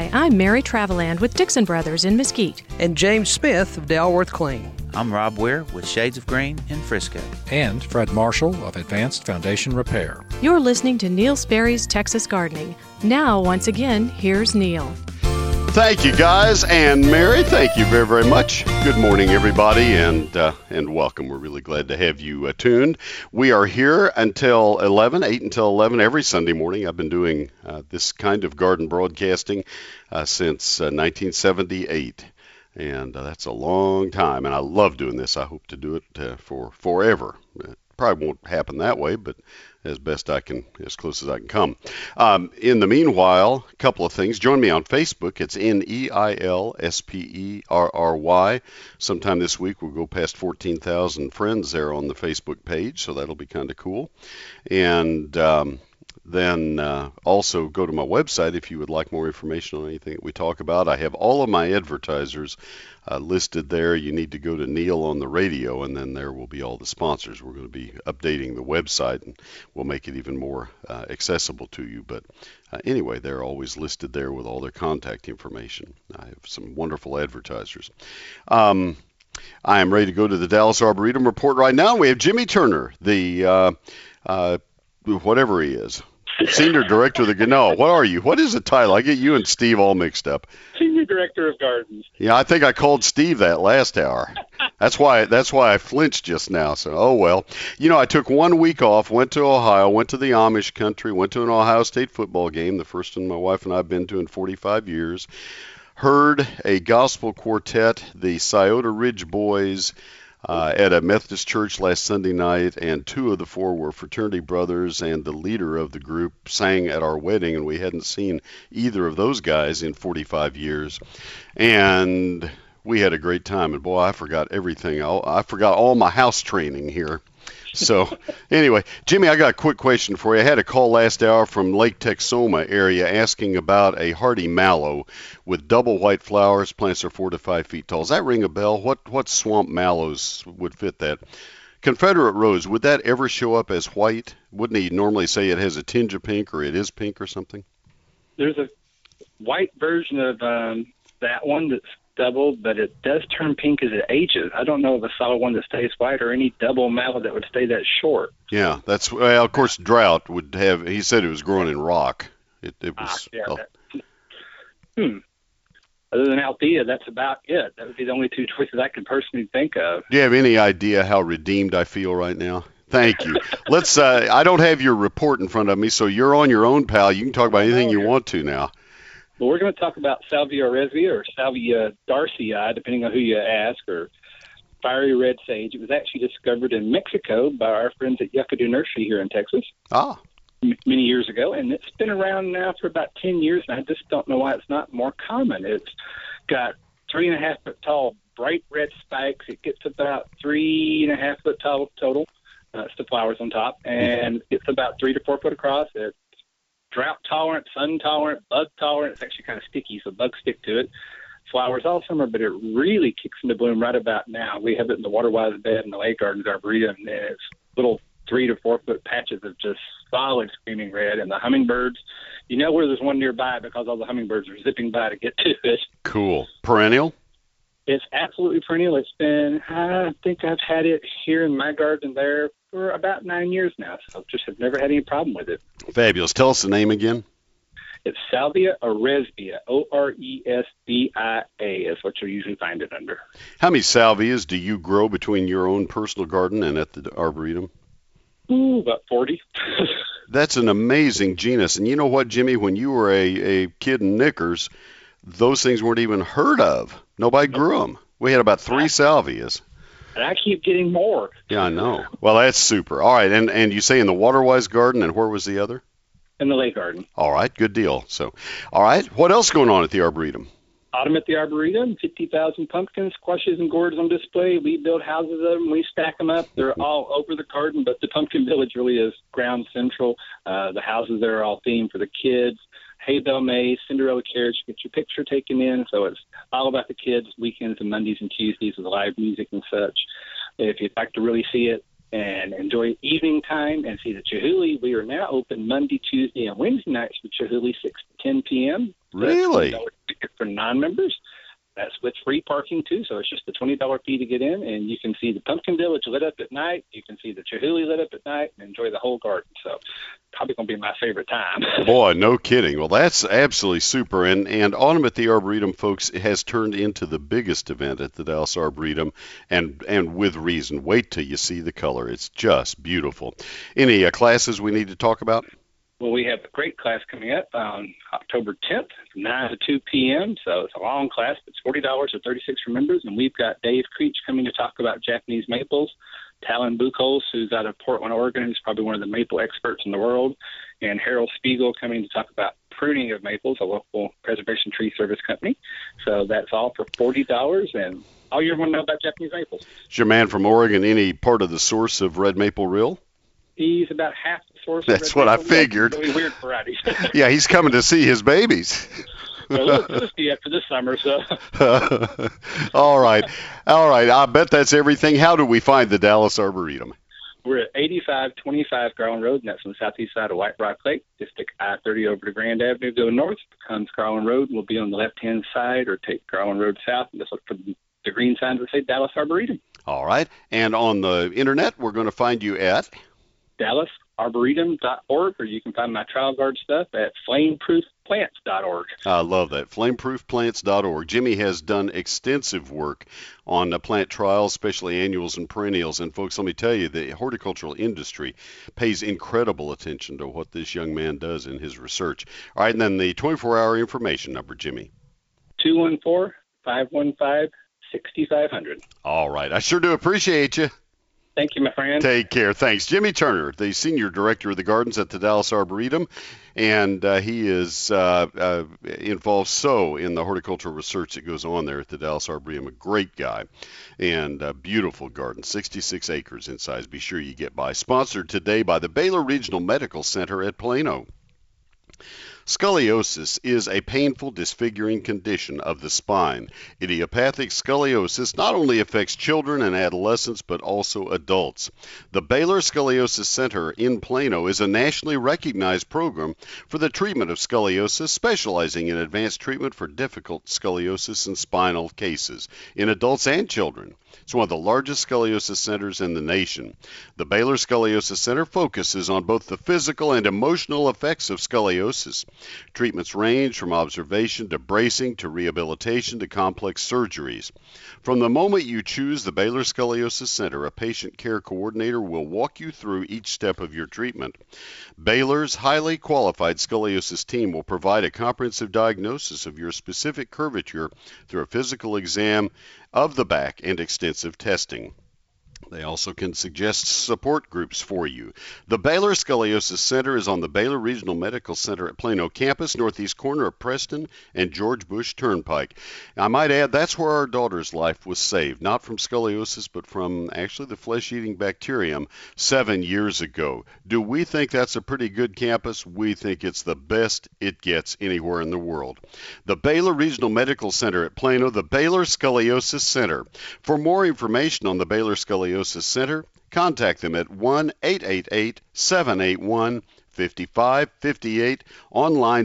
Hi, I'm Mary Traveland with Dixon Brothers in Mesquite. And James Smith of Dalworth Clean. I'm Rob Ware with Shades of Green in Frisco. And Fred Marshall of Advanced Foundation Repair. You're listening to Neil Sperry's Texas Gardening. Now, once again, here's Neil. Thank you, guys, and Mary. Thank you very, very much. Good morning, everybody, and welcome. We're really glad to have you tuned. We are here until 11, 8 until 11 every Sunday morning. I've been doing this kind of garden broadcasting since 1978, and that's a long time, and I love doing this. I hope to do it for forever. It probably won't happen that way, but as best I can, as close as I can come. In the meanwhile, a couple of things. Join me on Facebook. It's NeilSperry. Sometime this week we'll go past 14,000 friends there on the Facebook page, so that'll be kind of cool. And then also go to my website if you would like more information on anything that we talk about. I have all of my advertisers listed there. You need to go to Neil on the radio, and then there will be all the sponsors. We're going to be updating the website, and we'll make it even more accessible to you. But anyway, they're always listed there with all their contact information. I have some wonderful advertisers. I am ready to go to the Dallas Arboretum report right now. We have Jimmy Turner, the whatever he is. Senior Director of the No, what are you? What is the title? I get you and Steve all mixed up. Senior Director of Gardens. Yeah, I think I called Steve that last hour. That's why I flinched just now. So, oh well. You know, I took 1 week off, went to Ohio, went to the Amish country, went to an Ohio State football game, the first one my wife and I have been to in 45 years. Heard a gospel quartet, the Scioto Ridge Boys, at a Methodist church last Sunday night, and 2 of the 4 were fraternity brothers, and the leader of the group sang at our wedding, and we hadn't seen either of those guys in 45 years. And we had a great time, and boy, I forgot everything. I forgot all my house training here. So anyway, Jimmy, I got a quick question for you. I had a call last hour from Lake Texoma area asking about a hardy mallow with double white flowers. Plants are 4 to 5 feet tall. Does that ring a bell? What swamp mallows would fit that? Confederate rose, would that ever show up as white? Wouldn't he normally say it has a tinge of pink, or it is pink or something? There's a white version of that one that's double, but it does turn pink as it ages. I don't know of a solid one that stays white or any double mallow that would stay that short. Yeah, that's well, of course, drought would have. He said it was growing in rock. It was. Other than Althea, that's about it. That would be the only 2 choices I could personally think of. Do you have any idea how redeemed I feel right now? Thank you. Let's. I don't have your report in front of me, so you're on your own, pal. You can talk about anything you want to now. Well, we're going to talk about Salvia oresvia or Salvia darcii, depending on who you ask, or fiery red sage. It was actually discovered in Mexico by our friends at Yucca Nursery here in Texas many years ago, and it's been around now for about 10 years, and I just don't know why it's not more common. It's got 3.5 foot tall bright red spikes. It gets about 3.5 foot tall total. It's the flowers on top, and it's about 3 to 4 foot across. It's drought tolerant, sun tolerant, bug tolerant. It's actually kind of sticky, so bugs stick to it. Flowers all summer, but it really kicks into bloom right about now. We have it in the water-wise bed in the lake gardens arboretum, and it's little 3 to 4 foot patches of just solid screaming red. And the hummingbirds, you know where there's one nearby because all the hummingbirds are zipping by to get to it. Cool. Perennial? It's absolutely perennial. It's been, I think I've had it here in my garden there for about 9 years now, so just have never had any problem with it. Fabulous. Tell us the name again. It's Salvia oresvia, Oresbia is what you'll usually find it under. How many salvias do you grow between your own personal garden and at the Arboretum? About 40. That's an amazing genus. And you know what, Jimmy? When you were a kid in Knickers, those things weren't even heard of. Nobody grew them. We had about 3 salvias. And I keep getting more. Yeah, I know. Well, that's super. All right, and you say in the Waterwise garden, and where was the other? In the lake garden. All right, good deal. So, all right, what else going on at the Arboretum? Autumn at the Arboretum, 50,000 pumpkins, squashes, and gourds on display. We build houses of them. We stack them up. They're all over the garden, but the Pumpkin Village really is ground central. The houses there are all themed for the kids. Hay bale maze, Cinderella carriage, get your picture taken in. So it's all about the kids, weekends and Mondays and Tuesdays with live music and such. If you'd like to really see it and enjoy evening time and see the Chihuly, we are now open Monday, Tuesday, and Wednesday nights for Chihuly, 6 to 10 p.m. Really? That's $20 ticket for non-members. That's with free parking, too, so it's just a $20 fee to get in, and you can see the Pumpkin Village lit up at night. You can see the Chihuly lit up at night and enjoy the whole garden. So probably going to be my favorite time. Boy, no kidding. Well, that's absolutely super. And Autumn at the Arboretum, folks, has turned into the biggest event at the Dallas Arboretum, and with reason. Wait till you see the color. It's just beautiful. Any classes we need to talk about? Well, we have a great class coming up on October 10th, from 9 to 2 p.m., so it's a long class. It's $40 or $36 for members, and we've got Dave Creech coming to talk about Japanese maples, Talon Buchholz, who's out of Portland, Oregon, who's probably one of the maple experts in the world, and Harold Spiegel coming to talk about pruning of maples, a local preservation tree service company. So that's all for $40, and all you want to know about Japanese maples. Is your man from Oregon any part of the source of red maple real? He's about half the source. That's what I figured. Really weird varieties. Yeah, he's coming to see his babies. Well, we'll see after this summer. So. All right. I bet that's everything. How do we find the Dallas Arboretum? We're at 8525 Garland Road, and that's on the southeast side of White Rock Lake. Just take I-30 over to Grand Avenue, go north, becomes Garland Road. We'll be on the left-hand side, or take Garland Road south, and just look for the green signs that say Dallas Arboretum. All right. And on the internet, we're going to find you at DallasArboretum.org, or you can find my trial guard stuff at flameproofplants.org. I love that. Flameproofplants.org. Jimmy has done extensive work on plant trials, especially annuals and perennials. And folks, let me tell you, the horticultural industry pays incredible attention to what this young man does in his research. All right, and then the 24-hour information number, Jimmy. 214-515-6500. All right. I sure do appreciate you. Thank you, my friend. Take care. Thanks. Jimmy Turner, the Senior Director of the Gardens at the Dallas Arboretum, and he is involved so in the horticultural research that goes on there at the Dallas Arboretum. A great guy, and a beautiful garden, 66 acres in size. Be sure you get by. Sponsored today by the Baylor Regional Medical Center at Plano. Scoliosis is a painful, disfiguring condition of the spine. Idiopathic scoliosis not only affects children and adolescents, but also adults. The Baylor Scoliosis Center in Plano is a nationally recognized program for the treatment of scoliosis, specializing in advanced treatment for difficult scoliosis and spinal cases in adults and children. It's one of the largest scoliosis centers in the nation. The Baylor Scoliosis Center focuses on both the physical and emotional effects of scoliosis. Treatments range from observation to bracing to rehabilitation to complex surgeries. From the moment you choose the Baylor Scoliosis Center, a patient care coordinator will walk you through each step of your treatment. Baylor's highly qualified scoliosis team will provide a comprehensive diagnosis of your specific curvature through a physical exam of the back and extensive testing. They also can suggest support groups for you. The Baylor Scoliosis Center is on the Baylor Regional Medical Center at Plano campus, northeast corner of Preston and George Bush Turnpike. I might add, that's where our daughter's life was saved, not from scoliosis, but from actually the flesh-eating bacterium 7 years ago. Do we think that's a pretty good campus? We think it's the best it gets anywhere in the world. The Baylor Regional Medical Center at Plano, the Baylor Scoliosis Center. For more information on the Baylor Scoliosis Center, contact them at 1-888-781-5558, online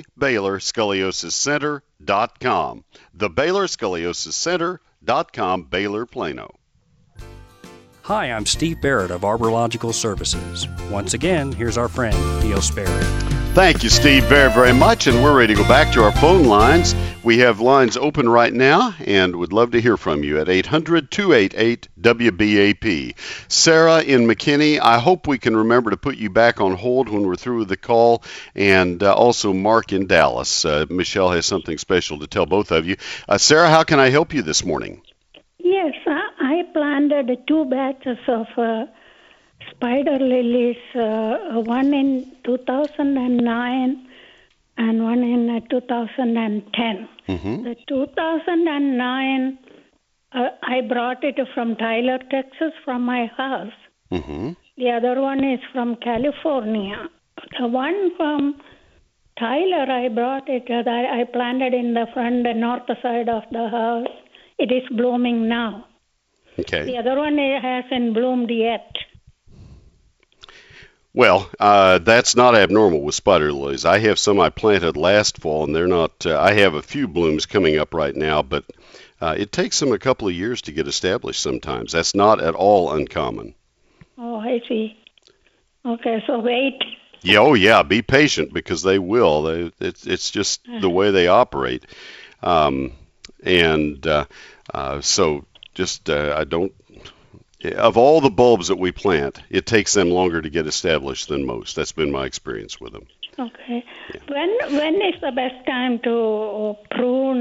thebaylorscoliosiscenter.com. thebaylorscoliosiscenter.com, Baylor, Plano. Hi, I'm Steve Barrett of Arborilogical Services. Once again, here's our friend, Neil Sperry. Thank you, Steve, very, very much, and we're ready to go back to our phone lines. We have lines open right now and would love to hear from you at 800-288-WBAP. Sarah in McKinney, I hope we can remember to put you back on hold when we're through with the call, and also Mark in Dallas. Michelle has something special to tell both of you. Sarah, how can I help you this morning? Yes, I planted 2 batches of spider lilies, one in 2009 and one in 2010. Mm-hmm. The 2009, I brought it from Tyler, Texas, from my house. Mm-hmm. The other one is from California. The one from Tyler, I brought it, I planted in the front, the north side of the house. It is blooming now. Okay. The other one hasn't bloomed yet. Well, that's not abnormal with spider lilies. I have some I planted last fall, and they're not. I have a few blooms coming up right now, but it takes them a couple of years to get established sometimes. That's not at all uncommon. Oh, I see. Okay, so wait. Yeah, oh yeah, be patient because they will. It's just the way they operate. So just I don't. Of all the bulbs that we plant, it takes them longer to get established than most. That's been my experience with them. Okay. Yeah. When is the best time to prune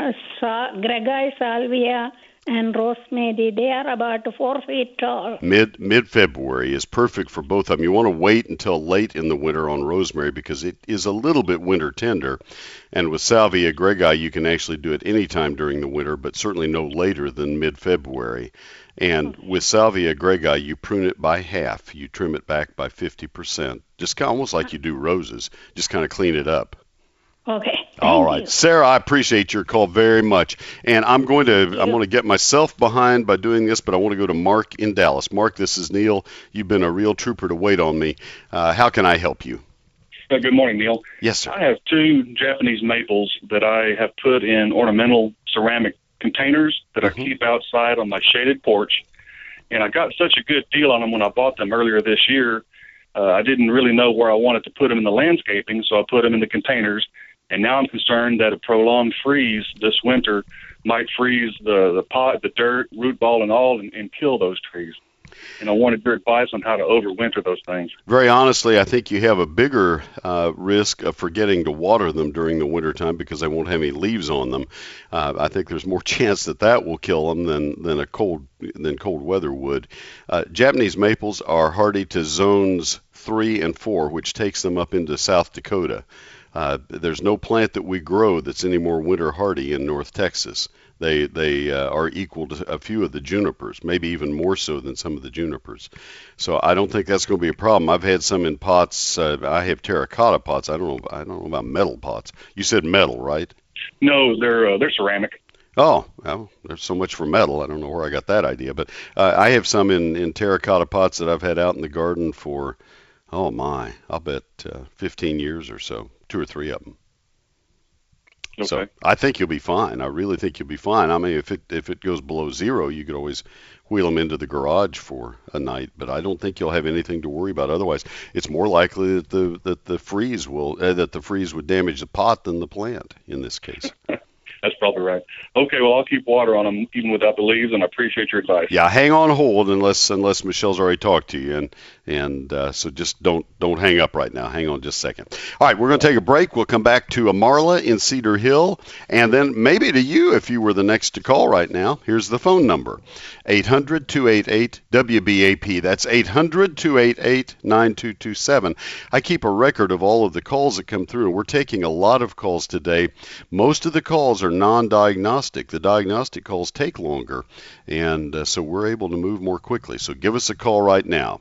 Greggii salvia and rosemary? They are about 4 feet tall. Mid-February is perfect for both of them. You want to wait until late in the winter on rosemary because it is a little bit winter tender. And with Salvia Greggii, you can actually do it any time during the winter, but certainly no later than mid-February. And with Salvia Greggii, you prune it by half. You trim it back by 50%. Just kind of almost like you do roses. Just kind of clean it up. Okay. All right, Sarah, I appreciate your call very much, and I'm going to get myself behind by doing this, but I want to go to Mark in Dallas. Mark, this is Neil. You've been a real trooper to wait on me. How can I help you? Good morning, Neil. Yes, sir. I have 2 Japanese maples that I have put in ornamental ceramic containers that I keep outside on my shaded porch, and I got such a good deal on them when I bought them earlier this year. I didn't really know where I wanted to put them in the landscaping, so I put them in the containers. And now I'm concerned that a prolonged freeze this winter might freeze the pot, the dirt, root ball, and all, and kill those trees. And I wanted your advice on how to overwinter those things. Very honestly, I think you have a bigger risk of forgetting to water them during the wintertime because they won't have any leaves on them. I think there's more chance that will kill them than cold weather would. Japanese maples are hardy to zones 3 and 4, which takes them up into South Dakota. There's no plant that we grow that's any more winter hardy in North Texas. They are equal to a few of the junipers, maybe even more so than some of the junipers. So I don't think that's going to be a problem. I've had some in pots. I have terracotta pots. I don't know about metal pots. You said metal, right? No, they're ceramic. Oh, well, there's so much for metal. I don't know where I got that idea, but I have some in terracotta pots that I've had out in the garden for, oh my, I'll bet 15 years or so. 2 or 3 of them. Okay. So I think you'll be fine. I really think you'll be fine. I mean, if it goes below 0, you could always wheel them into the garage for a night. But I don't think you'll have anything to worry about. Otherwise, it's more likely that the freeze would damage the pot than the plant in this case. That's probably right. Okay, well, I'll keep water on them even without the leaves, and I appreciate your advice. Yeah, hang on hold unless Michelle's already talked to you, and so just don't hang up right now. Hang on just a second. All right, we're going to take a break. We'll come back to Marla in Cedar Hill, and then maybe to you if you were the next to call right now. Here's the phone number, 800-288-WBAP. That's 800-288-9227. I keep a record of all of the calls that come through, and we're taking a lot of calls today. Most of the calls are non-diagnostic. The diagnostic calls take longer, and so we're able to move more quickly. So give us a call right now,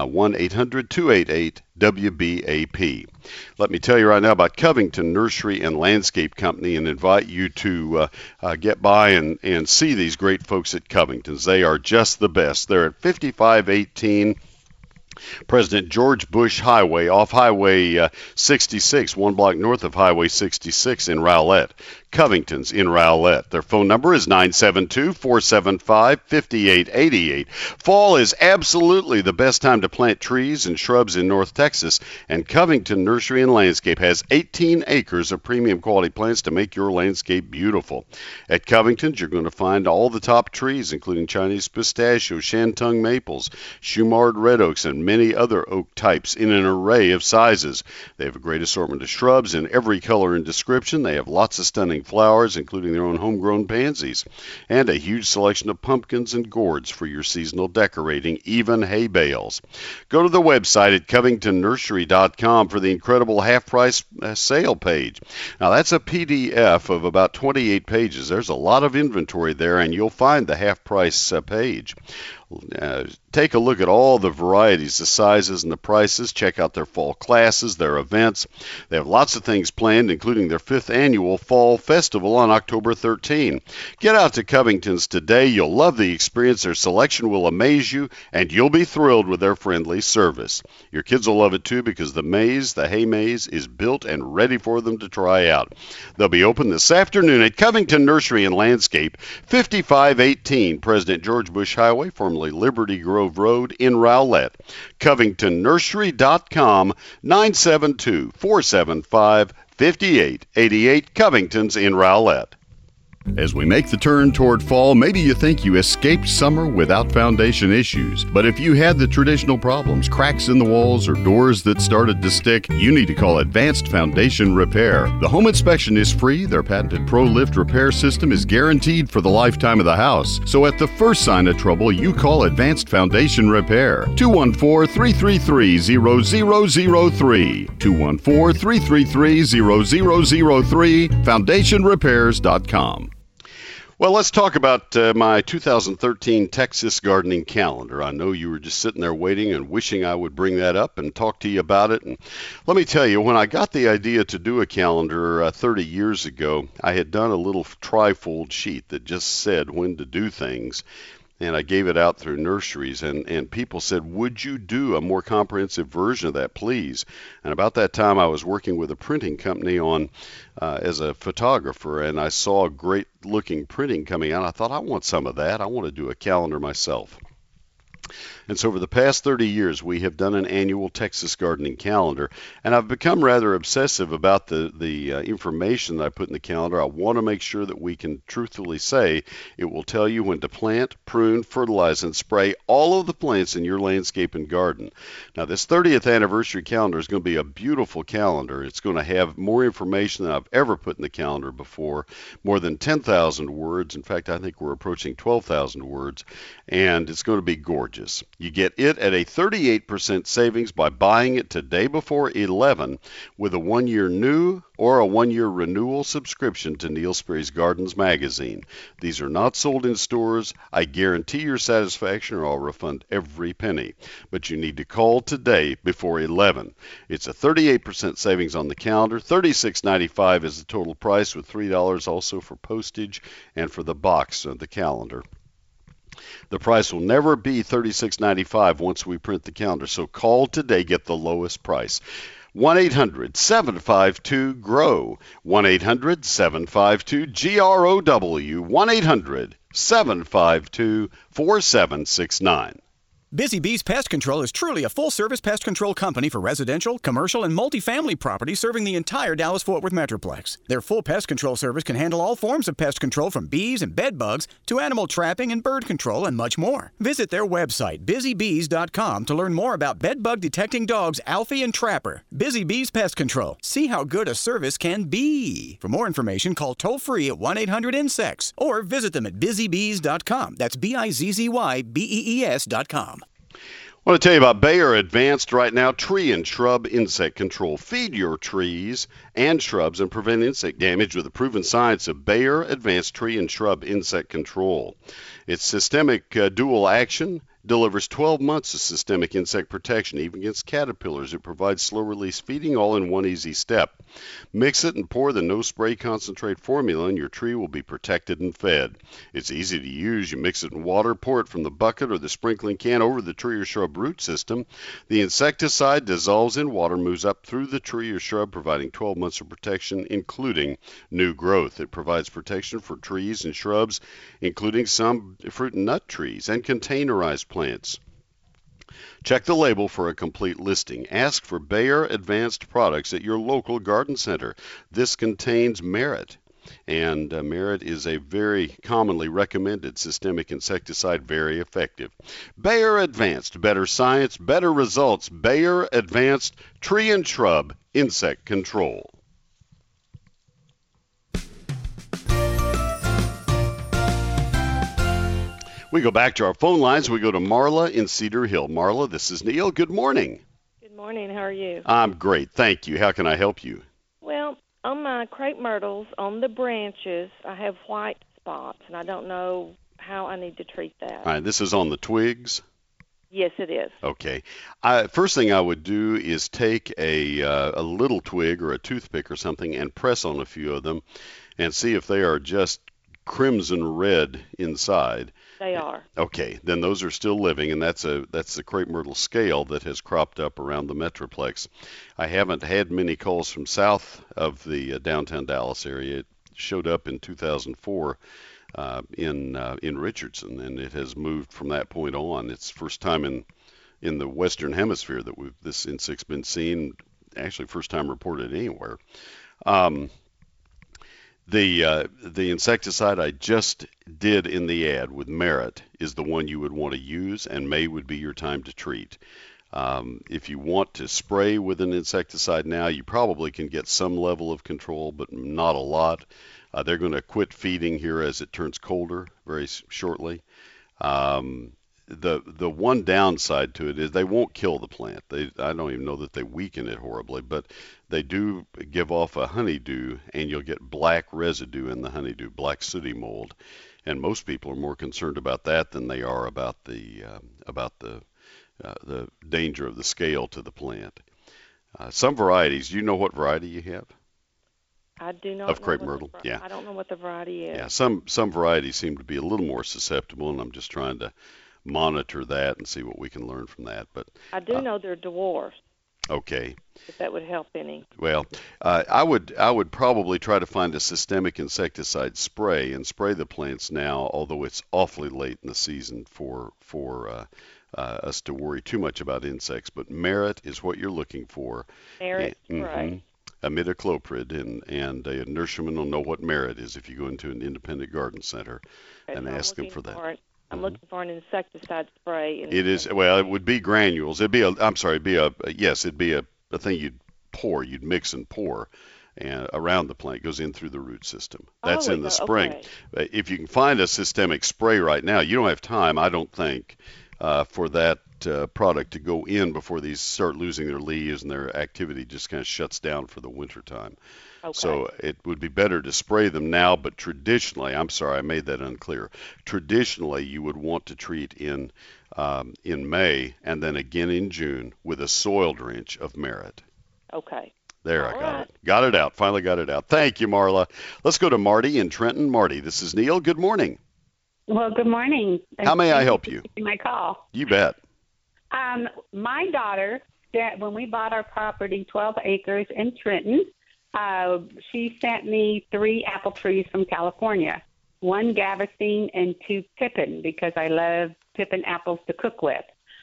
1-800-288-WBAP. Let me tell you right now about Covington Nursery and Landscape Company and invite you to get by and see these great folks at Covington's. They are just the best. They're at 5518 President George Bush Highway, off Highway 66, 1 block north of Highway 66 in Rowlett. Covington's in Rowlett. Their phone number is 972-475-5888. Fall is absolutely the best time to plant trees and shrubs in North Texas, and Covington Nursery and Landscape has 18 acres of premium quality plants to make your landscape beautiful. At Covington's, you're going to find all the top trees, including Chinese pistachio, shantung maples, Shumard red oaks, and many other oak types in an array of sizes. They have a great assortment of shrubs in every color and description. They have lots of stunning flowers, including their own homegrown pansies, and a huge selection of pumpkins and gourds for your seasonal decorating, even hay bales. Go to the website at covingtonnursery.com for the incredible half-price sale page. Now, that's a PDF of about 28 pages. There's a lot of inventory there, and you'll find the half-price page. Take a look at all the varieties, the sizes, and the prices. Check out their fall classes, their events. They have lots of things planned, including their 5th annual Fall Festival on October 13. Get out to Covington's today. You'll love the experience. Their selection will amaze you, and you'll be thrilled with their friendly service. Your kids will love it too, because the hay maze, is built and ready for them to try out. They'll be open this afternoon at Covington Nursery and Landscape, 5518 President George Bush Highway, formerly Liberty Grove Road in Rowlett. CovingtonNursery.com, 972-475-5888. Covington's in Rowlett. As we make the turn toward fall, maybe you think you escaped summer without foundation issues. But if you had the traditional problems, cracks in the walls or doors that started to stick, you need to call Advanced Foundation Repair. The home inspection is free. Their patented ProLift repair system is guaranteed for the lifetime of the house. So at the first sign of trouble, you call Advanced Foundation Repair. 214-333-0003. 214-333-0003. FoundationRepairs.com. Well, let's talk about my 2013 Texas gardening calendar. I know you were just sitting there waiting and wishing I would bring that up and talk to you about it. And let me tell you, when I got the idea to do a calendar 30 years ago, I had done a little trifold sheet that just said when to do things. And I gave it out through nurseries, and people said, would you do a more comprehensive version of that, please? And about that time, I was working with a printing company on as a photographer, and I saw great-looking printing coming out. I thought, I want some of that. I want to do a calendar myself. And so over the past 30 years, we have done an annual Texas gardening calendar, and I've become rather obsessive about the information that I put in the calendar. I want to make sure that we can truthfully say it will tell you when to plant, prune, fertilize, and spray all of the plants in your landscape and garden. Now, this 30th anniversary calendar is going to be a beautiful calendar. It's going to have more information than I've ever put in the calendar before, more than 10,000 words. In fact, I think we're approaching 12,000 words, and it's going to be gorgeous. You get it at a 38% savings by buying it today before 11 with a 1-year new or a 1-year renewal subscription to Neil Sperry's Gardens magazine. These are not sold in stores. I guarantee your satisfaction, or I'll refund every penny. But you need to call today before 11. It's a 38% savings on the calendar. $36.95 is the total price, with $3 also for postage and for the box of the calendar. The price will never be $36.95 once we print the calendar, so call today, get the lowest price. 1-800-752-GROW, 1-800-752-GROW, 1-800-752-4769. Busy Bees Pest Control is truly a full-service pest control company for residential, commercial, and multifamily properties serving the entire Dallas-Fort Worth Metroplex. Their full pest control service can handle all forms of pest control, from bees and bed bugs to animal trapping and bird control and much more. Visit their website, busybees.com, to learn more about bed bug detecting dogs Alfie and Trapper. Busy Bees Pest Control. See how good a service can be. For more information, call toll-free at 1-800-INSECTS or visit them at busybees.com. That's BIZZYBEES.com. I want to tell you about Bayer Advanced right now, tree and shrub insect control. Feed your trees and shrubs and prevent insect damage with the proven science of Bayer Advanced Tree and Shrub Insect Control. Its systemic dual action delivers 12 months of systemic insect protection, even against caterpillars. It provides slow-release feeding all in one easy step. Mix it and pour the no-spray concentrate formula, and your tree will be protected and fed. It's easy to use. You mix it in water, pour it from the bucket or the sprinkling can over the tree or shrub root system. The insecticide dissolves in water, moves up through the tree or shrub, providing 12 months of protection, including new growth. It provides protection for trees and shrubs, including some fruit and nut trees, and containerized plants. Check the label for a complete listing. Ask for Bayer Advanced products at your local garden center. This contains Merit, and Merit is a very commonly recommended systemic insecticide, very effective. Bayer Advanced, better science, better results. Bayer Advanced Tree and Shrub Insect Control. We go back to our phone lines. We go to Marla in Cedar Hill. Marla, this is Neil. Good morning. Good morning. How are you? I'm great. Thank you. How can I help you? Well, on my crepe myrtles, on the branches, I have white spots, and I don't know how I need to treat that. All right, this is on the twigs. Yes, it is. Okay. First thing I would do is take a little twig or a toothpick or something and press on a few of them and see if they are just crimson red inside. They are. Okay, then those are still living, and that's the crepe myrtle scale that has cropped up around the Metroplex. I haven't had many calls from south of the downtown Dallas area. It showed up in 2004 in Richardson, and it has moved from that point on. It's the first time in the Western Hemisphere that this insect's been seen. Actually, first time reported anywhere. The insecticide I just did in the ad with Merit is the one you would want to use, and May would be your time to treat. If you want to spray with an insecticide now, you probably can get some level of control, but not a lot. They're going to quit feeding here as it turns colder very shortly. The one downside to it is they won't kill the plant. I don't even know that they weaken it horribly, but they do give off a honeydew, and you'll get black residue in the honeydew, black sooty mold. And most people are more concerned about that than they are about the danger of the scale to the plant. Some varieties, do you know what variety you have? I do not of know crepe myrtle. Yeah. I don't know what the variety is. Yeah, some varieties seem to be a little more susceptible, and I'm just trying to monitor that and see what we can learn from that. But I do know they're dwarfs. Okay. If that would help any. Well, I would probably try to find a systemic insecticide spray and spray the plants now, although it's awfully late in the season for us to worry too much about insects. But Merit is what you're looking for. Merit spray. Imidacloprid, and a nurseryman will know what Merit is if you go into an independent garden center and ask them for that. I'm looking for an insecticide spray. It is, well, it would be granules. It'd be a thing you'd pour, you'd mix and pour and around the plant. It goes in through the root system. That's in the spring. Okay. If you can find a systemic spray right now, you don't have time, I don't think, for that product to go in before these start losing their leaves and their activity just kind of shuts down for the winter time. Okay. So it would be better to spray them now, but traditionally, I'm sorry, I made that unclear. Traditionally, you would want to treat in May and then again in June with a soil drench of Merit. Okay. There, I got it. Got it out. Finally got it out. Thank you, Marla. Let's go to Marty in Trenton. Marty, this is Neil. Good morning. Well, good morning. How may I help you? My call. You bet. My daughter, when we bought our property, 12 acres in Trenton, she sent me 3 apple trees from California, 1 Gaveston and 2 Pippin, because I love Pippin apples to cook with.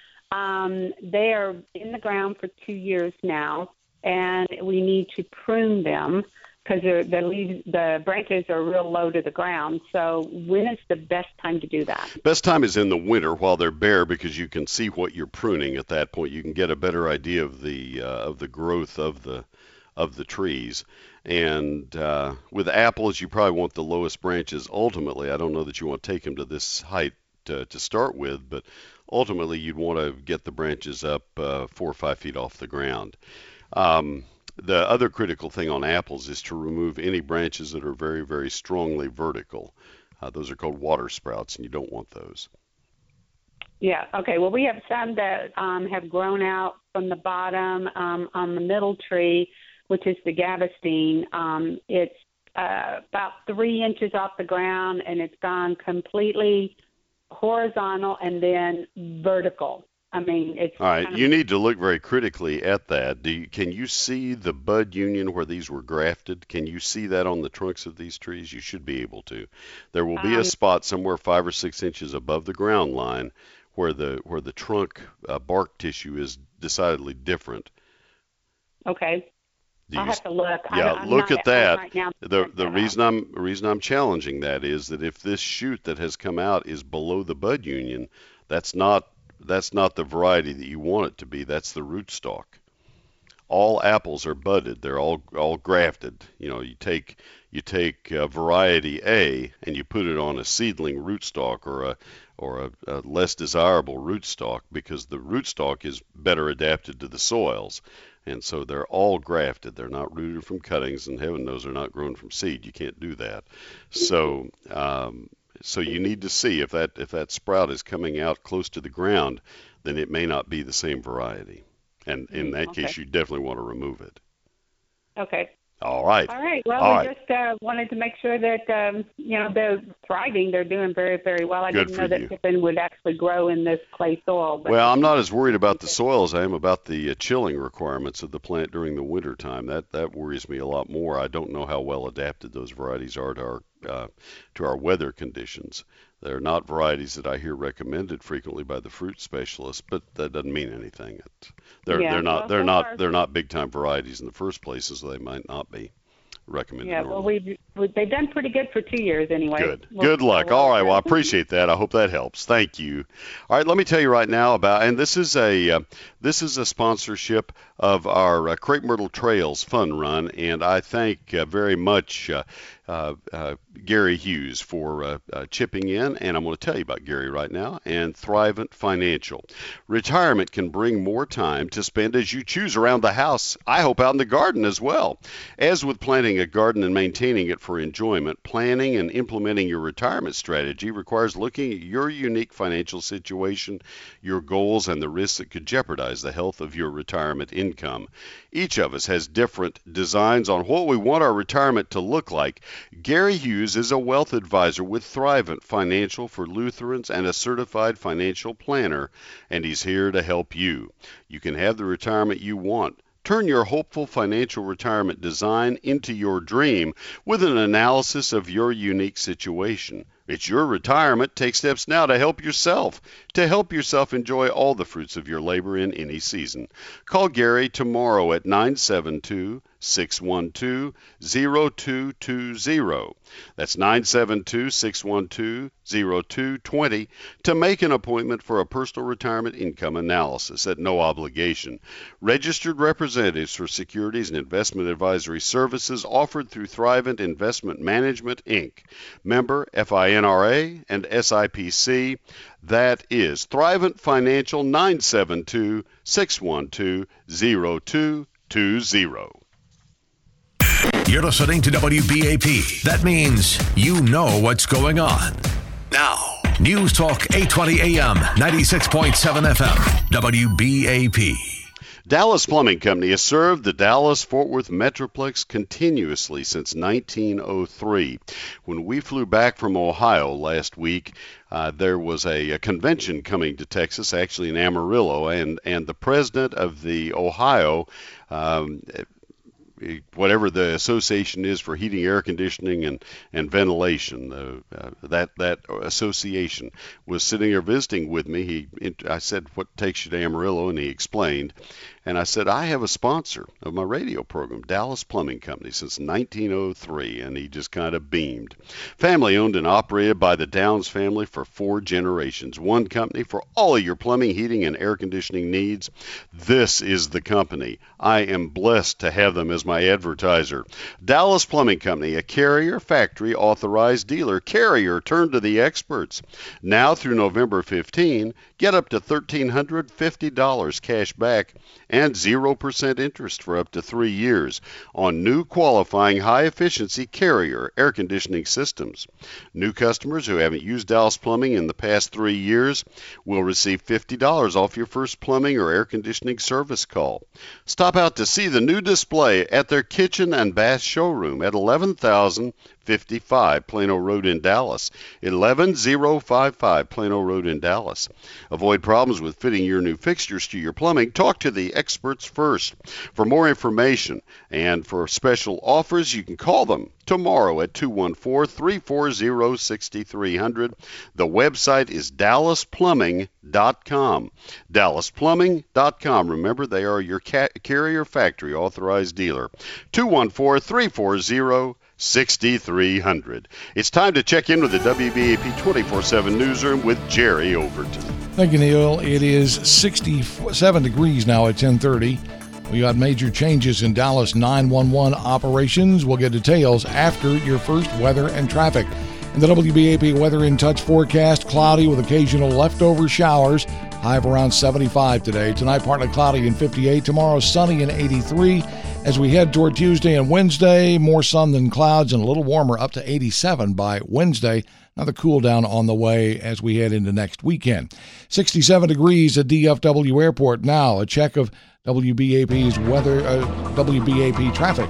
They are in the ground for 2 years now, and we need to prune them because the branches are real low to the ground. So when is the best time to do that? Best time is in the winter while they're bare, because you can see what you're pruning at that point. You can get a better idea of the growth of the trees. And with apples, you probably want the lowest branches. Ultimately, I don't know that you want to take them to this height to start with, but ultimately you'd want to get the branches up 4 or 5 feet off the ground. The other critical thing on apples is to remove any branches that are very, very strongly vertical. Those are called water sprouts, and you don't want those. Yeah, okay. Well, we have some that have grown out from the bottom on the middle tree, which is the Gaveston. It's about 3 inches off the ground, and it's gone completely horizontal and then vertical. I mean, it's all right. You need to look very critically at that. Can you see the bud union where these were grafted? Can you see that on the trunks of these trees? You should be able to. There will be a spot somewhere 5 or 6 inches above the ground line where the trunk bark tissue is decidedly different. Okay. I'll have to look. Yeah, look at that. Right now. The reason I'm challenging that is that if this shoot that has come out is below the bud union, that's not the variety that you want it to be. That's the rootstock. All apples are budded. They're all grafted. You know, you take variety A and you put it on a seedling rootstock or a less desirable rootstock, because the rootstock is better adapted to the soils. And so they're all grafted. They're not rooted from cuttings, and heaven knows they're not grown from seed. You can't do that. So So you need to see if that sprout is coming out close to the ground, then it may not be the same variety. And in that case, you definitely want to remove it. Okay. All right. All right. Well, we just wanted to make sure that, they're thriving. They're doing very, very well. I didn't know that pippin would actually grow in this clay soil. But well, I'm not as worried about the soil as I am about the chilling requirements of the plant during the winter time. That worries me a lot more. I don't know how well adapted those varieties are to our weather conditions. They're not varieties that I hear recommended frequently by the fruit specialists, but that doesn't mean anything. They're not big time varieties in the first place, so they might not be recommended. Yeah, normally. well, they've done pretty good for 2 years anyway. Good. Good luck. All right. Well, I appreciate that. I hope that helps. Thank you. All right. Let me tell you right now and this is a sponsorship of our Crepe Myrtle Trails Fun Run, and I thank very much Gary Hughes for chipping in, and I'm going to tell you about Gary right now and Thrivent Financial. Retirement can bring more time to spend as you choose around the house. I hope out in the garden as well. As with planting a garden and maintaining it for enjoyment, planning and implementing your retirement strategy requires looking at your unique financial situation, your goals, and the risks that could jeopardize the health of your retirement income. Each of us has different designs on what we want our retirement to look like. Gary Hughes is a wealth advisor with Thrivent Financial for Lutherans and a certified financial planner, and he's here to help you. You can have the retirement you want. Turn your hopeful financial retirement design into your dream with an analysis of your unique situation. It's your retirement. Take steps now to help yourself enjoy all the fruits of your labor in any season. Call Gary tomorrow at 972-612-0220. That's 972-612-0220 to make an appointment for a personal retirement income analysis at no obligation. Registered representatives for securities and investment advisory services offered through Thrivent Investment Management, Inc. Member FINRA and SIPC. That is Thrivent Financial, 972-612-0220. You're listening to WBAP. That means you know what's going on. Now, News Talk 820 AM, 96.7 FM, WBAP. Dallas Plumbing Company has served the Dallas-Fort Worth Metroplex continuously since 1903. When we flew back from Ohio last week, there was a convention coming to Texas, actually in Amarillo, and the president of the Ohio, whatever the association is for heating, air conditioning, and ventilation, that association was sitting there visiting with me. I said, "What takes you to Amarillo?" And he explained. And I said, "I have a sponsor of my radio program, Dallas Plumbing Company, since 1903, and he just kind of beamed. Family owned and operated by the Downs family for 4 generations. One company for all of your plumbing, heating, and air conditioning needs. This is the company. I am blessed to have them as my advertiser. Dallas Plumbing Company, a Carrier factory authorized dealer. Carrier, turn to the experts. Now through November 15, get up to $1,350 cash back and 0% interest for up to 3 years on new qualifying high-efficiency Carrier air conditioning systems. New customers who haven't used Dallas Plumbing in the past 3 years will receive $50 off your first plumbing or air conditioning service call. Stop out to see the new display at their kitchen and bath showroom at 11,055 Plano Road in Dallas. 11055 Plano Road in Dallas. Avoid problems with fitting your new fixtures to your plumbing. Talk to the experts first. For more information and for special offers, you can call them tomorrow at 214-340-6300. The website is DallasPlumbing.com. DallasPlumbing.com. Remember, they are your Carrier factory authorized dealer. 214-340-6300. It's time to check in with the WBAP 24/7 newsroom with Jerry Overton. Thank you, Neil. It is 67 degrees now at 10:30. We got major changes in Dallas 911 operations. We'll get details after your first weather and traffic. In the WBAP Weather in Touch forecast, cloudy with occasional leftover showers. High of around 75 today. Tonight, partly cloudy and 58. Tomorrow, sunny and 83. As we head toward Tuesday and Wednesday, more sun than clouds and a little warmer, up to 87 by Wednesday. Another cool down on the way as we head into next weekend. 67 degrees at DFW Airport. Now, a check of WBAP's weather, WBAP traffic.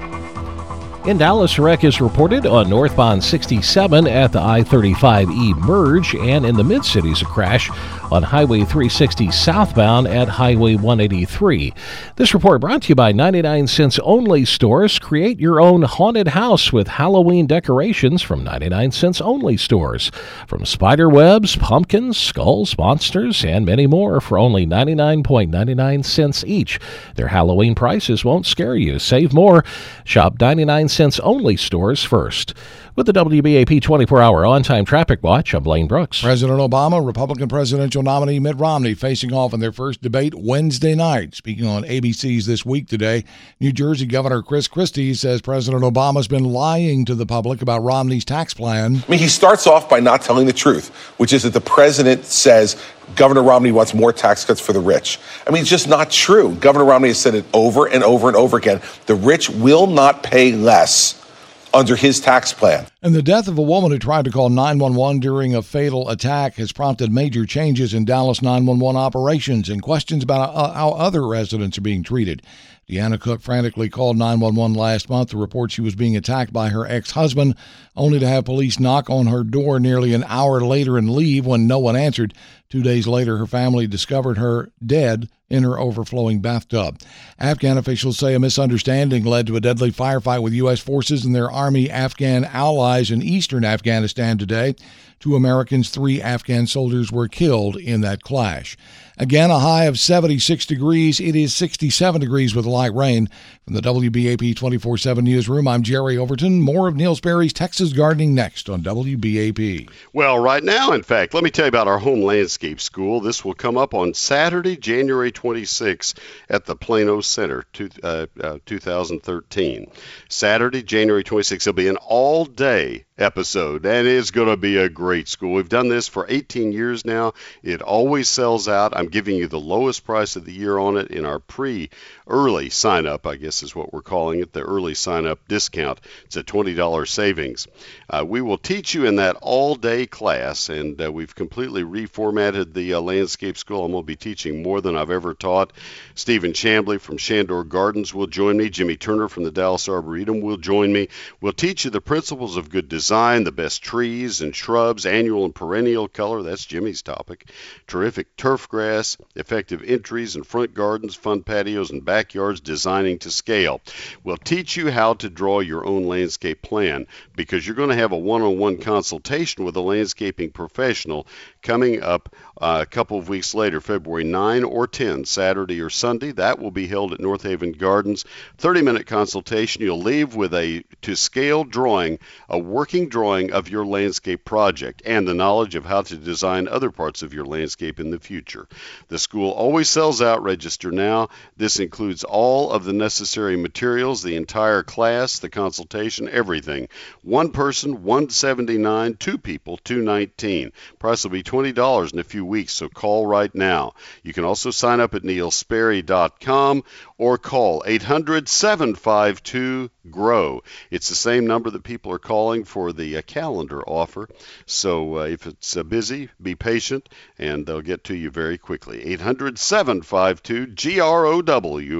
In Dallas, a wreck is reported on northbound 67 at the I-35E merge, and in the Mid-Cities, a crash on Highway 360 southbound at Highway 183. This report brought to you by 99 Cents Only Stores. Create your own haunted house with Halloween decorations from 99 Cents Only Stores. From spider webs, pumpkins, skulls, monsters, and many more for only 99.99 cents each. Their Halloween prices won't scare you. Save more. Shop 99 Cents Only Stores first. With the WBAP 24-hour on-time traffic watch, I'm Blaine Brooks. President Obama, Republican presidential nominee Mitt Romney facing off in their first debate Wednesday night. Speaking on ABC's This Week today, New Jersey Governor Chris Christie says President Obama's been lying to the public about Romney's tax plan. I mean, he starts off by not telling the truth, which is that the president says Governor Romney wants more tax cuts for the rich. I mean, it's just not true. Governor Romney has said it over and over and over again. The rich will not pay less under his tax plan. And the death of a woman who tried to call 911 during a fatal attack has prompted major changes in Dallas 911 operations and questions about how other residents are being treated. Deanna Cook frantically called 911 last month to report she was being attacked by her ex-husband, only to have police knock on her door nearly an hour later and leave when no one answered. 2 days later, her family discovered her dead in her overflowing bathtub. Afghan officials say a misunderstanding led to a deadly firefight with U.S. forces and their Army-Afghan allies in eastern Afghanistan today. 2 Americans, 3 Afghan soldiers were killed in that clash. Again, a high of 76 degrees. It is 67 degrees with light rain. From the WBAP 24/7 newsroom, I'm Jerry Overton. More of Neil Sperry's Texas Gardening next on WBAP. Well, right now, in fact, let me tell you about our home landscape school. This will come up on Saturday, January 26th at the Plano Center, 2013. Saturday, January 26th. It'll be an all-day episode, and it's going to be a great school. We've done this for 18 years now. It always sells out. I'm giving you the lowest price of the year on it in our early sign-up, I guess is what we're calling it, the early sign-up discount. It's a $20 savings. We will teach you in that all-day class, and we've completely reformatted the landscape school. I'm going to be teaching more than I've ever taught. Stephen Chambly from Shandor Gardens will join me. Jimmy Turner from the Dallas Arboretum will join me. We'll teach you the principles of good design, the best trees and shrubs, annual and perennial color, that's Jimmy's topic, terrific turf grass, effective entries and front gardens, fun patios and backyards, designing to scale. We'll teach you how to draw your own landscape plan, because you're going to have a one-on-one consultation with a landscaping professional coming up a couple of weeks later, February 9 or 10, Saturday or Sunday. That will be held at North Haven Gardens. 30-minute consultation. You'll leave with a to-scale drawing, a working drawing of your landscape project, and the knowledge of how to design other parts of your landscape in the future. The school always sells out. Register now. This includes all of the necessary materials, the entire class, the consultation, everything. One person, $179. 2 people, $219. Price will be $20 in a few weeks, so call right now. You can also sign up at neilsperry.com or call 800-752-GROW. It's the same number that people are calling for the calendar offer. So if it's busy, be patient, and they'll get to you very quickly. 800-752-GROW.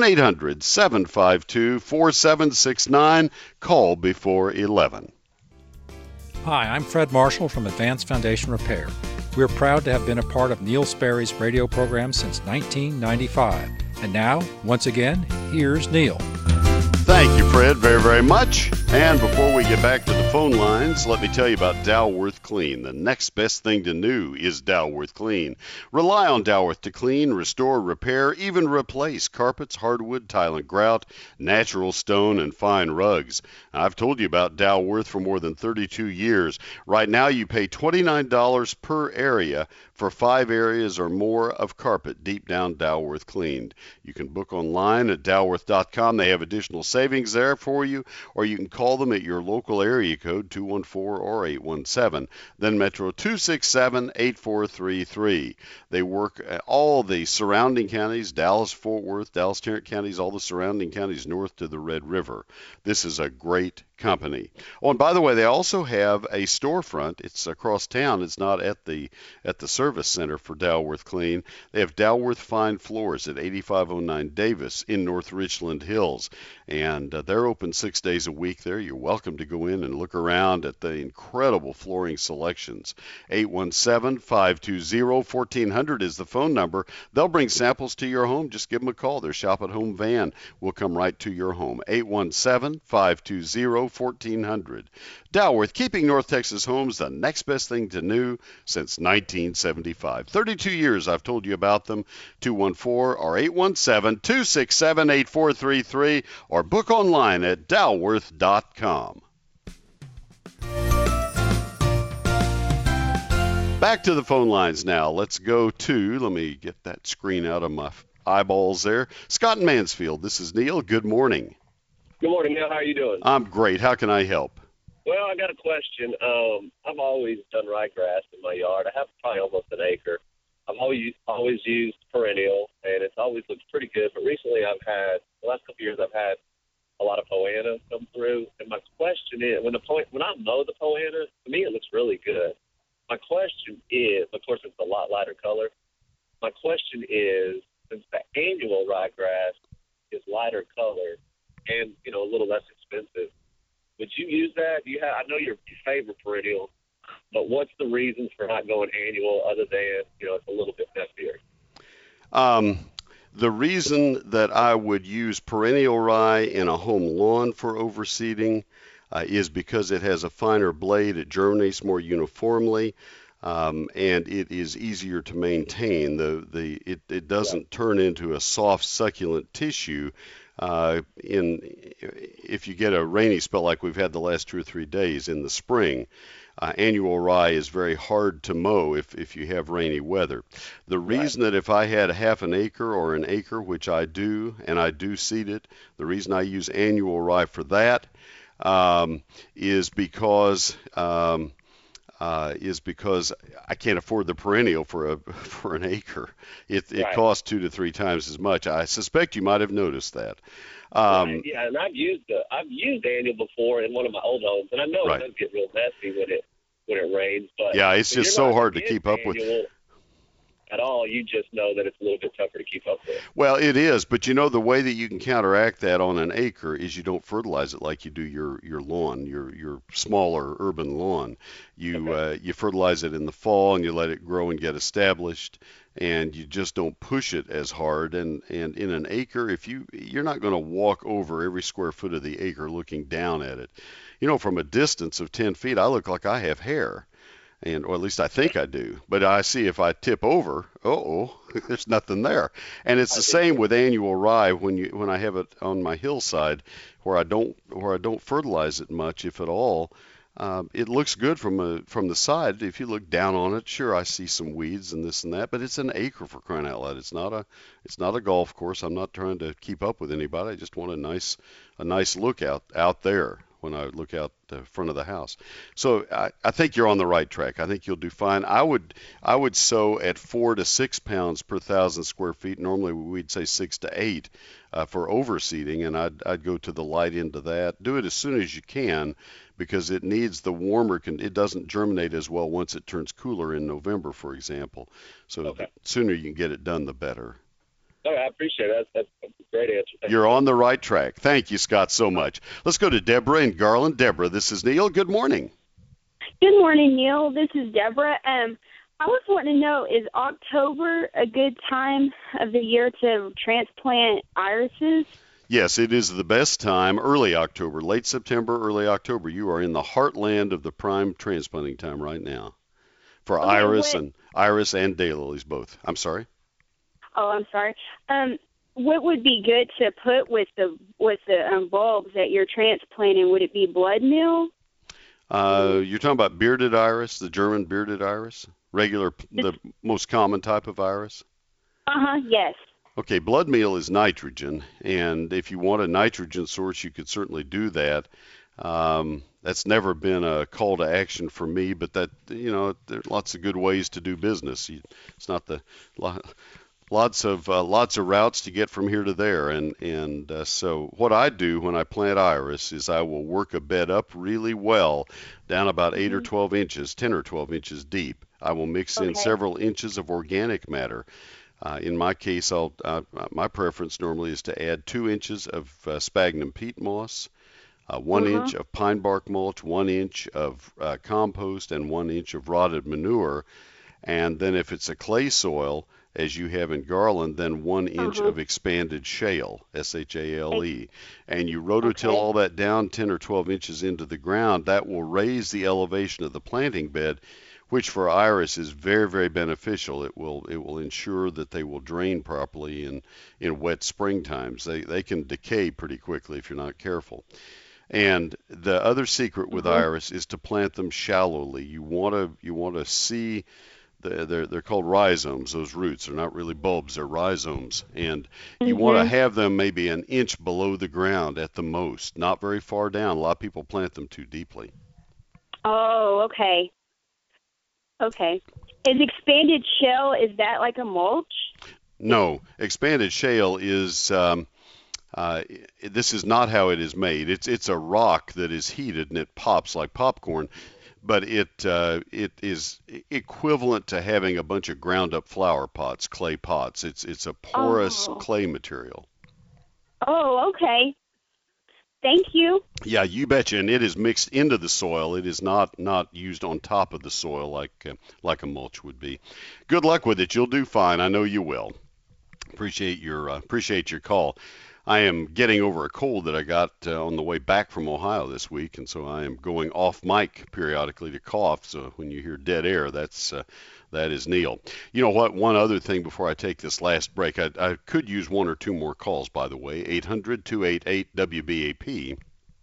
1-800-752-4769. Call before 11. Hi, I'm Fred Marshall from Advanced Foundation Repair. We're proud to have been a part of Neil Sperry's radio program since 1995. And now, once again, here's Neil. Thank you, Fred, very, very much. And before we get back to the phone lines, let me tell you about Dalworth Clean. The next best thing to new is Dalworth Clean. Rely on Dalworth to clean, restore, repair, even replace carpets, hardwood, tile and grout, natural stone, and fine rugs. I've told you about Dalworth for more than 32 years. Right now, you pay $29 per area for 5 areas or more of carpet deep down Dalworth cleaned. You can book online at dalworth.com. They have additional savings there for you, or you can call them at your local area code 214 or 817. Then Metro 267-8433. They work at all the surrounding counties, Dallas, Fort Worth, Dallas, Tarrant counties, all the surrounding counties north to the Red River. This is a great company. Oh, and by the way, they also have a storefront. It's across town. It's not at the service center for Dalworth Clean. They have Dalworth Fine Floors at 8509 Davis in North Richland Hills, and they're open 6 days a week there. You're welcome to go in and look around at the incredible flooring selections. 817-520-1400 is the phone number. They'll bring samples to your home. Just give them a call. Their Shop at Home van will come right to your home. 817-520-1400. Dalworth, keeping North Texas homes the next best thing to new since 1975. 32 years I've told you about them. 214 or 817-267-8433 or book online at dalworth.com. Back to the phone lines now. Let's go to, let me get that screen out of my eyeballs there. Scott in Mansfield, this is Neil. Good morning. Good morning, Neil. How are you doing? I'm great. How can I help? Well, I got a question. I've always done ryegrass in my yard. I have probably almost an acre. I've always used perennial, and it's always looked pretty good. But recently, the last couple of years, I've had a lot of poana come through. And my question is, when I mow the poana, to me, it looks really good. My question is, of course, it's a lot lighter color. My question is, since the annual ryegrass is lighter color and, a little less expensive, would you use that? I know you favor perennial, but what's the reasons for not going annual other than, it's a little bit messier? The reason that I would use perennial rye in a home lawn for overseeding is because it has a finer blade, it germinates more uniformly, and it is easier to maintain. It doesn't turn into a soft, succulent tissue. If you get a rainy spell like we've had the last 2 or 3 days in the spring, annual rye is very hard to mow if you have rainy weather. The reason that if I had half an acre or an acre, which I do, and I do seed it, the reason I use annual rye for that is because I can't afford the perennial for an acre. It costs 2 to 3 times as much. I suspect you might have noticed that. Yeah, and I've used annual before in one of my old homes, and I know it does get real messy when it rains. But yeah, it's just so hard to keep up with. At all, you just know that it's a little bit tougher to keep up with. Well, it is, but the way that you can counteract that on an acre is you don't fertilize it like you do your lawn, your smaller urban lawn. You fertilize it in the fall and you let it grow and get established, and you just don't push it as hard. And in an acre, you're not going to walk over every square foot of the acre looking down at it. From a distance of 10 feet, I look like I have hair. Or at least I think I do. But I see if I tip over, there's nothing there. And it's the same with annual rye when I have it on my hillside where I don't fertilize it much, if at all. It looks good from the side. If you look down on it, sure, I see some weeds and this and that, but it's an acre, for crying out loud. It's not a golf course. I'm not trying to keep up with anybody. I just want a nice look out there when I look out the front of the house. So I think you're on the right track. I think you'll do fine. I would sow at 4 to 6 pounds per 1,000 square feet. Normally we'd say 6 to 8 for overseeding, and I'd go to the light end of that. Do it as soon as you can because it needs the warmer. It doesn't germinate as well once it turns cooler in November, for example. So the sooner you can get it done, the better. I appreciate it. That's a great answer. You're on the right track. Thank you, Scott, so much. Let's go to Deborah in Garland. Deborah, this is Neil. Good morning. Good morning, Neil. This is Deborah. I was wanting to know, is October a good time of the year to transplant irises? Yes, it is the best time, early October, late September, early October. You are in the heartland of the prime transplanting time right now for iris and daylilies both. I'm sorry? Oh, I'm sorry. What would be good to put with the bulbs that you're transplanting? Would it be blood meal? You're talking about bearded iris, the German bearded iris, the most common type of iris? Yes. Okay, blood meal is nitrogen, and if you want a nitrogen source, you could certainly do that. That's never been a call to action for me, but that, there are lots of good ways to do business. It's not the lots of routes to get from here to there, and so what I do when I plant iris is I will work a bed up really well, down about 8 or 12 inches, 10 or 12 inches deep. I will mix in several inches of organic matter. In my case, my preference normally is to add 2 inches of sphagnum peat moss, 1 inch of pine bark mulch, 1 inch of compost, and 1 inch of rotted manure. And then if it's a clay soil, as you have in Garland, then 1 inch of expanded shale, S-H-A-L-E. And you rototill all that down 10 or 12 inches into the ground. That will raise the elevation of the planting bed, which for iris is very, very beneficial. It will ensure that they will drain properly in wet spring times. They can decay pretty quickly if you're not careful. And the other secret with iris is to plant them shallowly. You want to see they're called rhizomes. Those roots, they're not really bulbs, they're rhizomes, and you want to have them maybe an inch below the ground at the most, not very far down. A lot of people plant them too deeply. Oh, okay. Okay. Is expanded shale, is that like a mulch? No, expanded shale is. This is not how it is made. It's a rock that is heated and it pops like popcorn, but it is equivalent to having a bunch of ground up flower pots, clay pots. It's a porous clay material. Oh, okay. Thank you. Yeah, you betcha. And it is mixed into the soil. It is not used on top of the soil like a mulch would be. Good luck with it. You'll do fine. I know you will. Appreciate your call. I am getting over a cold that I got on the way back from Ohio this week, and so I am going off mic periodically to cough. So when you hear dead air, that is Neil. You know what? One other thing before I take this last break, I could use 1 or 2 more calls, by the way. 800-288-WBAP.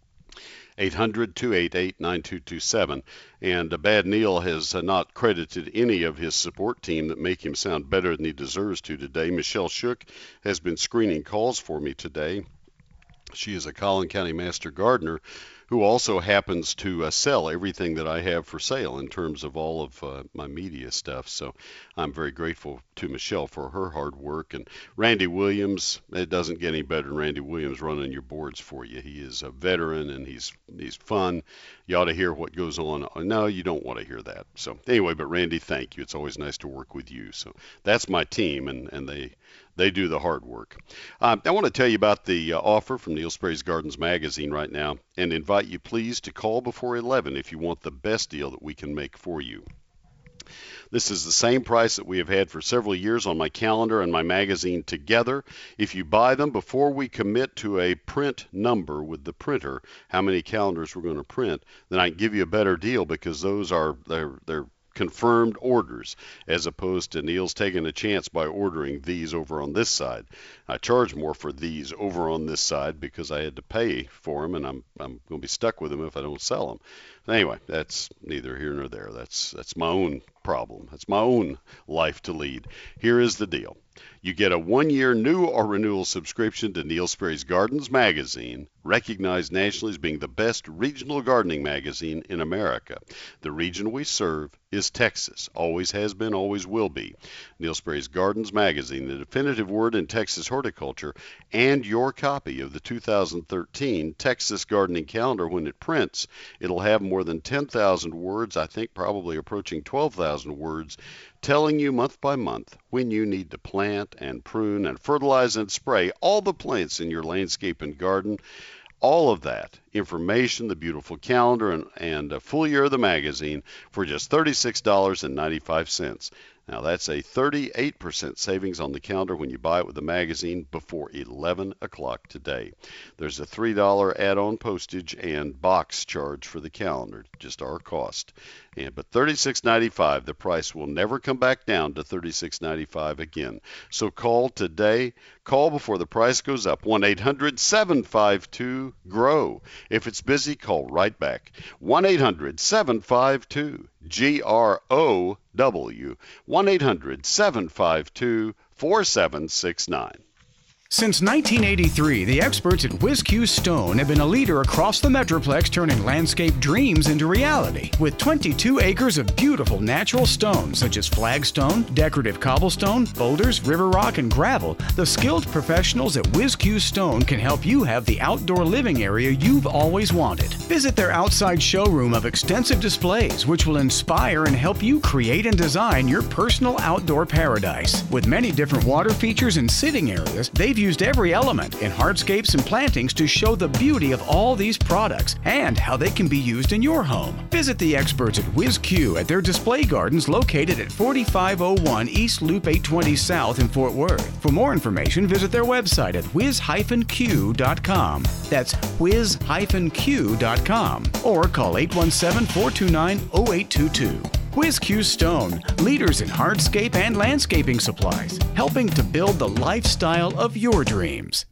800-288-9227. And Bad Neil has not credited any of his support team that make him sound better than he deserves to today. Michelle Shook has been screening calls for me today. She is a Collin County Master Gardener who also happens to sell everything that I have for sale in terms of all of my media stuff. So I'm very grateful to Michelle for her hard work. And Randy Williams, it doesn't get any better than Randy Williams running your boards for you. He is a veteran and he's fun. You ought to hear what goes on. No, you don't want to hear that. So anyway, but Randy, thank you. It's always nice to work with you. So that's my team, and they do the hard work. I want to tell you about the offer from Neil Sperry's Gardens magazine right now and invite you please to call before 11 if you want the best deal that we can make for you. This is the same price that we have had for several years on my calendar and my magazine together. If you buy them before we commit to a print number with the printer, how many calendars we're going to print, then I can give you a better deal because those are they're confirmed orders, as opposed to Neil's taking a chance by ordering these over on this side. I charge more for these over on this side because I had to pay for them, and I'm going to be stuck with them if I don't sell them. Anyway, that's neither here nor there. That's my own problem. That's my own life to lead. Here is the deal. You get a 1-year new or renewal subscription to Neil Sperry's Gardens magazine, recognized nationally as being the best regional gardening magazine in America. The region we serve is Texas. Always has been, always will be. Neil Sperry's Gardens magazine, the definitive word in Texas horticulture, and your copy of the 2013 Texas Gardening Calendar when it prints. It'll have more than 10,000 words, I think probably approaching 12,000 words, telling you month by month when you need to plant and prune and fertilize and spray all the plants in your landscape and garden. All of that information, the beautiful calendar, and a full year of the magazine for just $36.95. Now, that's a 38% savings on the calendar when you buy it with the magazine before 11 o'clock today. There's a $3 add-on postage and box charge for the calendar, just our cost. But $36.95, the price will never come back down to $36.95 again. So call today. Call before the price goes up. 1-800-752-GROW. If it's busy, call right back. 1-800-752-GROW. 1-800-752-4769. Since 1983, the experts at WizQ Stone have been a leader across the Metroplex, turning landscape dreams into reality. With 22 acres of beautiful natural stones such as flagstone, decorative cobblestone, boulders, river rock, and gravel, the skilled professionals at WizQ Stone can help you have the outdoor living area you've always wanted. Visit their outside showroom of extensive displays, which will inspire and help you create and design your personal outdoor paradise. With many different water features and sitting areas, they've used every element in hardscapes and plantings to show the beauty of all these products and how they can be used in your home. Visit the experts at WizQ at their display gardens located at 4501 East Loop 820 South in Fort Worth. For more information, visit their website at whiz-q.com. That's whiz-q.com. Or call 817-429-0822. WizQ Stone, leaders in hardscape and landscaping supplies, helping to build the lifestyle of your dreams.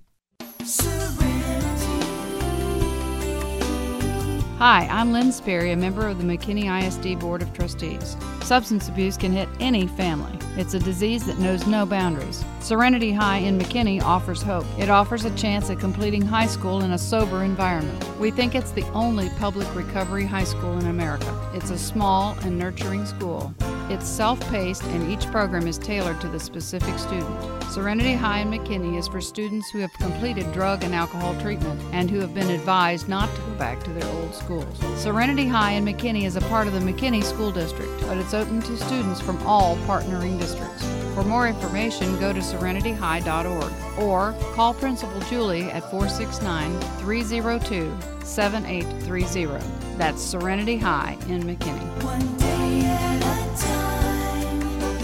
Hi, I'm Lynn Sperry, a member of the McKinney ISD Board of Trustees. Substance abuse can hit any family. It's a disease that knows no boundaries. Serenity High in McKinney offers hope. It offers a chance at completing high school in a sober environment. We think it's the only public recovery high school in America. It's a small and nurturing school. It's self-paced and each program is tailored to the specific student. Serenity High in McKinney is for students who have completed drug and alcohol treatment and who have been advised not to go back to their old schools. Serenity High in McKinney is a part of the McKinney School District, but it's open to students from all partnering districts. For more information, go to serenityhigh.org or call Principal Julie at 469-302-7830. That's Serenity High in McKinney. One day at a time,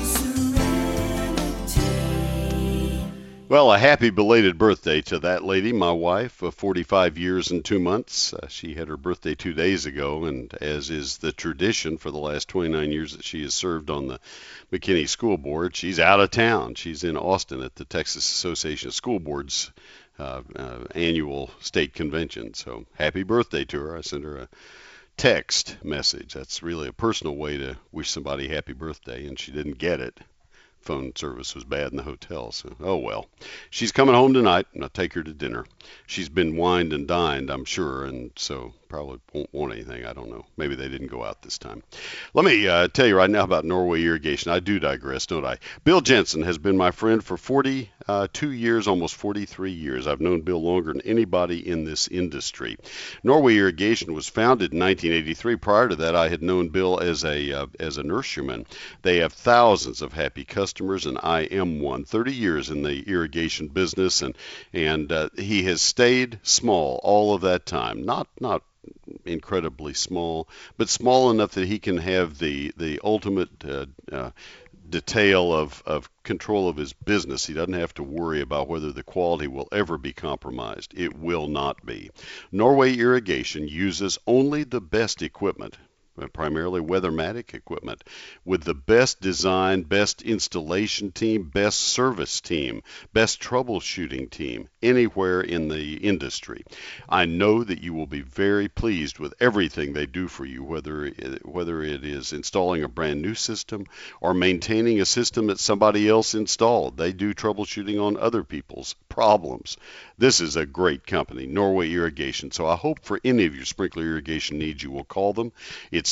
Serenity. Well, a happy belated birthday to that lady, my wife, 45 years and 2 months. She had her birthday 2 days ago, and as is the tradition for the last 29 years that she has served on the McKinney School Board, she's out of town. She's in Austin at the Texas Association of School Boards annual state convention. So happy birthday to her. I sent her a text message. That's really a personal way to wish somebody happy birthday, and she didn't get it. Phone service was bad in the hotel, so oh well. She's coming home tonight, and I'll take her to dinner. She's been wined and dined, I'm sure, and so probably won't want anything. I don't know. Maybe they didn't go out this time. Let me tell you right now about Norway Irrigation. I do digress, don't I? Bill Jensen has been my friend for 42 years, almost 43 years. I've known Bill longer than anybody in this industry. Norway Irrigation was founded in 1983. Prior to that, I had known Bill as a nurseryman. They have thousands of happy customers, and I am one. 30 years in the irrigation business, and he has stayed small all of that time. Not incredibly small, but small enough that he can have the ultimate detail of control of his business. He doesn't have to worry about whether the quality will ever be compromised. It will not be. Norway Irrigation uses only the best equipment, primarily Weathermatic equipment, with the best design, best installation team, best service team, best troubleshooting team anywhere in the industry. I know that you will be very pleased with everything they do for you, whether it is installing a brand new system or maintaining a system that somebody else installed. They do troubleshooting on other people's problems. This is a great company, Norway Irrigation. So I hope for any of your sprinkler irrigation needs, you will call them. It's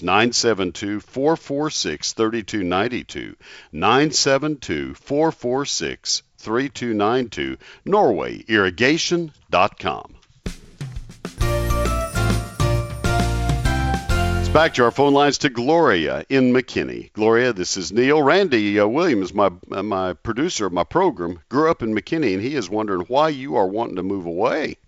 972-446-3292. 972-446-3292. NorwayIrrigation.com. It's back to our phone lines to Gloria in McKinney. Gloria, this is Neil. Randy Williams, my producer of my program, grew up in McKinney, and he is wondering why you are wanting to move away.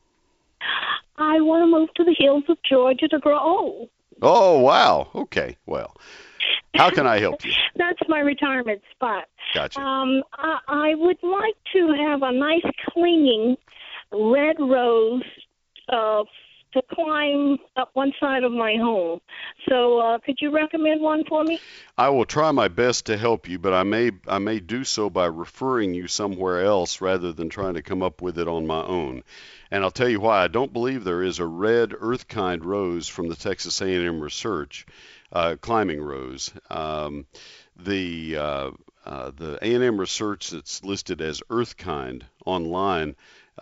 I want to move to the hills of Georgia to grow old. Oh, wow. Okay. Well, how can I help you? That's my retirement spot. Gotcha. I would like to have a nice clinging red rose to climb up one side of my home. So could you recommend one for me? I will try my best to help you, but I may do so by referring you somewhere else rather than trying to come up with it on my own. And I'll tell you why. I don't believe there is a red earth-kind rose from the Texas A&M research, climbing rose. the A&M research that's listed as Earthkind online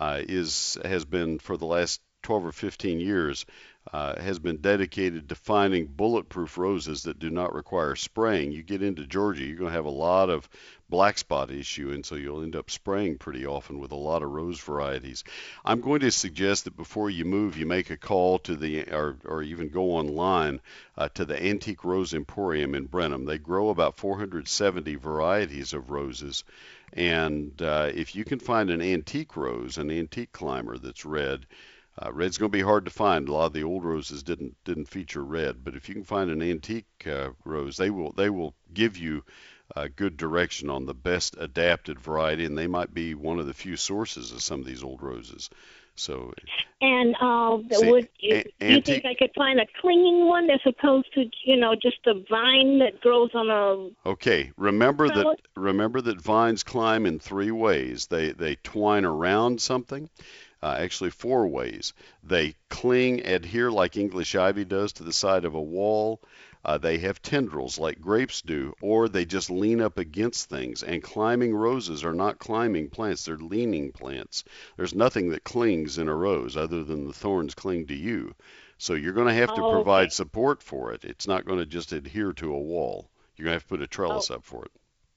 has been for the last 12 or 15 years has been dedicated to finding bulletproof roses that do not require spraying. You get into Georgia, you're going to have a lot of black spot issue, and so you'll end up spraying pretty often with a lot of rose varieties. I'm going to suggest that before you move, you make a call to the, or even go online to the Antique Rose Emporium in Brenham. They grow about 470 varieties of roses, and if you can find an antique rose, an antique climber that's red, red's going to be hard to find. A lot of the old roses didn't feature red, but if you can find an antique rose, they will give you good direction on the best adapted variety, and they might be one of the few sources of some of these old roses. So. And do you think I could find a clinging one as opposed to just a vine that grows on a? Okay, remember that vines climb in 3 ways. They twine around something. Actually 4 ways. They adhere like English ivy does to the side of a wall. They have tendrils like grapes do, or they just lean up against things. And climbing roses are not climbing plants, they're leaning plants. There's nothing that clings in a rose other than the thorns cling to you. So you're going to have to provide support for it. It's not going to just adhere to a wall. You're going to have to put a trellis up for it.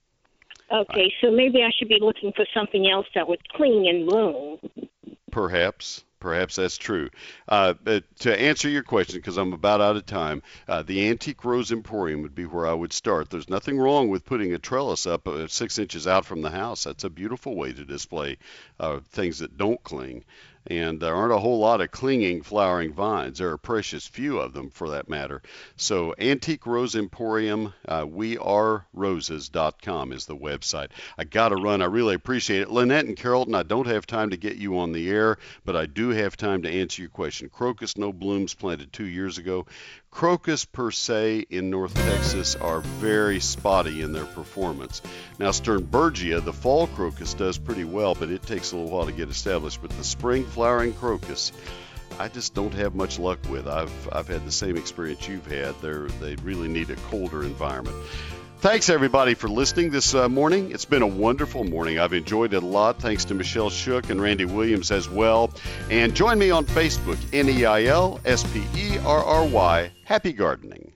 Okay, so maybe I should be looking for something else that would cling and bloom. Perhaps that's true. But to answer your question, because I'm about out of time, the Antique Rose Emporium would be where I would start. There's nothing wrong with putting a trellis up 6 inches out from the house. That's a beautiful way to display things that don't cling. And there aren't a whole lot of clinging flowering vines. There are a precious few of them, for that matter. So Antique Rose Emporium, weareroses.com is the website. I got to run. I really appreciate it. Lynette and Carrollton, I don't have time to get you on the air, but I do have time to answer your question. Crocus no blooms planted 2 years ago. Crocus per se in North Texas are very spotty in their performance. Now Sternbergia, the fall crocus, does pretty well, but it takes a little while to get established. But the spring flowering crocus, I just don't have much luck with. I've had the same experience you've had. They really need a colder environment. Thanks, everybody, for listening this morning. It's been a wonderful morning. I've enjoyed it a lot. Thanks to Michelle Shook and Randy Williams as well. And join me on Facebook, NEILSPERRY. Happy gardening.